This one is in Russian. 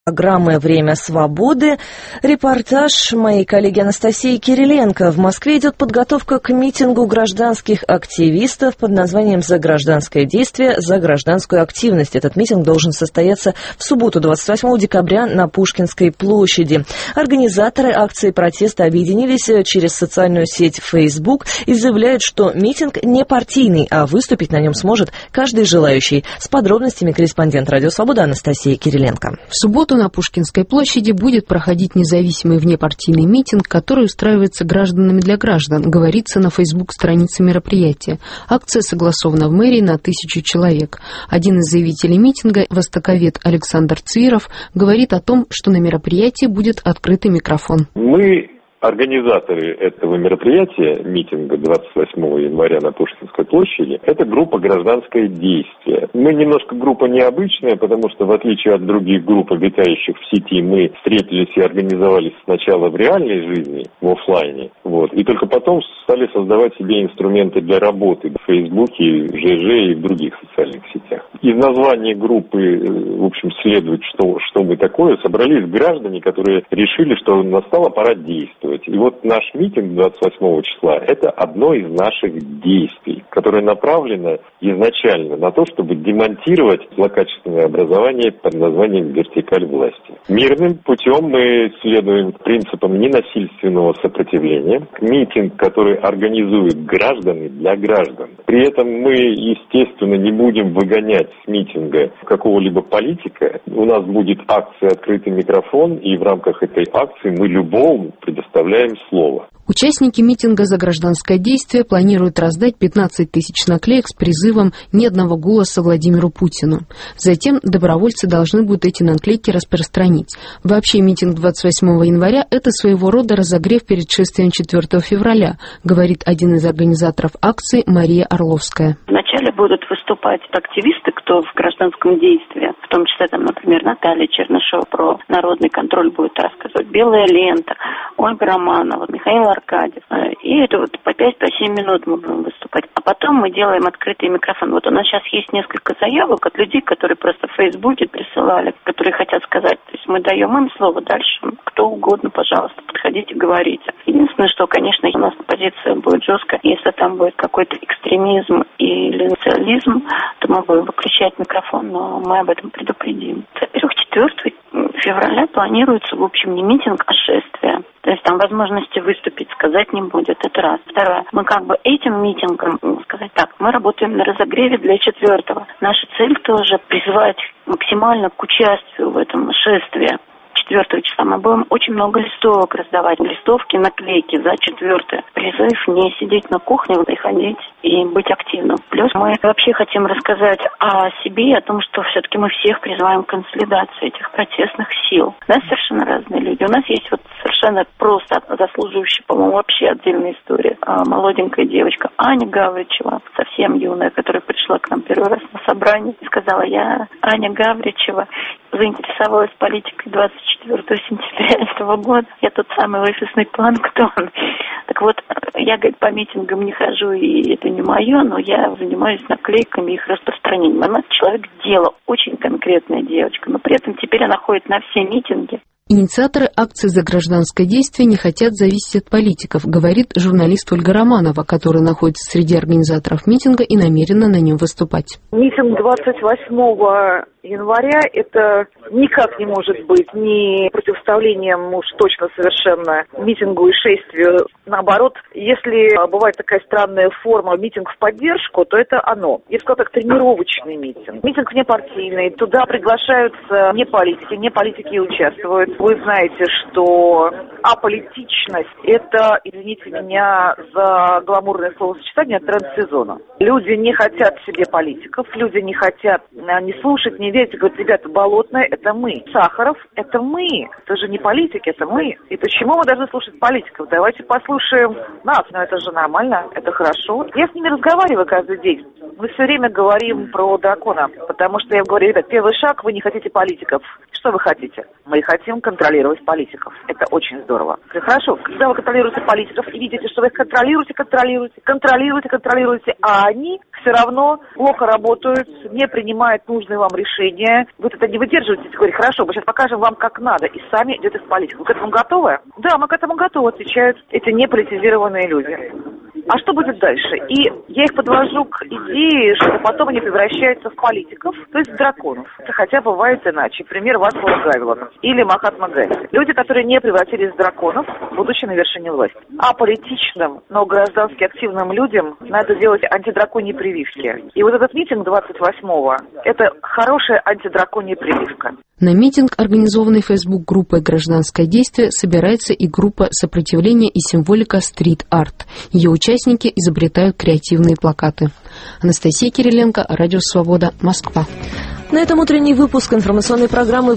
Программы «Время свободы». Репортаж моей коллеги Анастасии Кириленко. В Москве идет подготовка к митингу гражданских активистов под названием «За гражданское действие, за гражданскую активность». Этот митинг должен состояться в субботу, 28 декабря, на Пушкинской площади. Организаторы акции протеста объединились через социальную сеть Facebook и заявляют, что митинг не партийный, а выступить на нем сможет каждый желающий. С подробностями корреспондент «Радио Свобода» Анастасия Кириленко. В субботу на Пушкинской площади будет проходить независимый внепартийный митинг, который устраивается гражданами для граждан, говорится на Facebook-странице мероприятия. Акция согласована в мэрии на 1000 человек. Один из заявителей митинга, востоковед Александр Цвиров, говорит о том, что на мероприятии будет открытый микрофон. Мы организаторы этого мероприятия, митинга 28 января на Пушкинской площади, это группа «Гражданское действие». Мы немножко группа необычная, потому что, в отличие от других групп, обитающих в сети, мы встретились и организовались сначала в реальной жизни, в офлайне, и только потом стали создавать себе инструменты для работы в Фейсбуке, в ЖЖ и в других социальных сетях. Из названия группы, в общем, следует, что мы такое. Собрались граждане, которые решили, что настала пора действовать. И вот наш митинг 28 числа – это одно из наших действий, которое направлено изначально на то, чтобы демонтировать злокачественное образование под названием «вертикаль власти». Мирным путем мы следуем принципам ненасильственного сопротивления. Митинг, который организуют граждане для граждан. При этом мы, естественно, не будем выгонять с митинга какого-либо политика. У нас будет акция «Открытый микрофон», и в рамках этой акции мы любому предоставляем слово. Участники митинга «За гражданское действие» планируют раздать 15 тысяч наклеек с призывом «Ни одного голоса Владимиру Путину». Затем добровольцы должны будут эти наклейки распространить. Вообще митинг 28 января – это своего рода разогрев перед шествием 4 февраля, говорит один из организаторов акции Мария Орловская. Вначале будут выступать активисты, кто в гражданском действии, в том числе, например, Наталья Чернышева про народный контроль будет рассказывать, «Белая лента», Ольга Романова, Михаил Аркадьев. И это по 5-7 минут мы будем выступать. А потом мы делаем открытый микрофон. У нас сейчас есть несколько заявок от людей, которые просто в Фейсбуке присылали, которые хотят сказать. То есть мы даем им слово, дальше кто угодно, пожалуйста, подходите, говорите. Единственное, что, конечно, у нас позиция будет жесткая. Если там будет какой-то экстремизм или национализм, то мы будем выключать микрофон, но мы об этом предупредим. Во-первых, 4 февраля планируется, в общем, не митинг, а шествие. То есть там возможности выступить, сказать не будет. Это раз. Второе. Мы этим митингом, сказать так, мы работаем на разогреве для 4-го. Наша цель тоже призвать максимально к участию в этом шествии. 4 числа мы будем очень много листовок раздавать. Листовки, наклейки за 4. Призыв не сидеть на кухне, приходить и быть активным. Плюс мы вообще хотим рассказать о себе и о том, что все-таки мы всех призываем к консолидации этих протестных сил. У нас совершенно разные люди. У нас есть совершенно просто заслуживающая, по-моему, вообще отдельная история. Молоденькая девочка Аня Гавричева, совсем юная, которая пришла к нам первый раз на собрание и сказала: я, Аня Гавричева, заинтересовалась политикой 24 сентября этого года. Я тот самый офисный планктон. Так вот, я, говорит, по митингам не хожу, и это не мое, но я занимаюсь наклейками и их распространением. Она человек дела, очень конкретная девочка, но при этом теперь она ходит на все митинги. Инициаторы акции «За гражданское действие» не хотят зависеть от политиков, говорит журналист Ольга Романова, которая находится среди организаторов митинга и намерена на нем выступать. Митинг 28 января – это никак не может быть ни противоставлением уж точно совершенно митингу и шествию. Наоборот, если бывает такая странная форма митинг в поддержку, то это оно. Я сказала так, тренировочный митинг. Митинг внепартийный. Туда приглашаются не политики участвуют. Вы знаете, что аполитичность – это, извините меня за гламурное словосочетание, тренд сезона. Люди не хотят себе политиков, люди не хотят не слушать, не верить, говорят: ребята, Болотная – это мы, Сахаров – это мы, это же не политики, это мы. И почему мы должны слушать политиков? Давайте послушаем нас, но это же нормально, это хорошо. Я с ними разговариваю каждый день. Мы все время говорим про дракона, потому что я говорю: ребят, первый шаг – вы не хотите политиков. Что вы хотите? Мы хотим контролировать политиков. Это очень здорово. Хорошо, когда вы контролируете политиков и видите, что вы их контролируете, а они все равно плохо работают, не принимают нужные вам решения, решение. Вы это не выдерживаете, говорите, хорошо, мы сейчас покажем вам, как надо, и сами идете в политику. Вы к этому готовы? Да, мы к этому готовы, отвечают эти неполитизированные люди. А что будет дальше? И я их подвожу к идее, что потом они превращаются в политиков, то есть в драконов. Хотя бывает иначе. Пример Вацлава Гавела или Махатма Ганди. Люди, которые не превратились в драконов, будучи на вершине власти. А политичным, но граждански активным людям надо делать антидраконьи прививки. И вот этот митинг 28-го – это хорошая антидраконья прививка. На митинг, организованный Facebook-группой «Гражданское действие», собирается и группа сопротивления и символика «Стрит-арт». Ее участники изобретают креативные плакаты. Анастасия Кириленко, Радио Свобода, Москва. На этом утренний выпуск информационной программы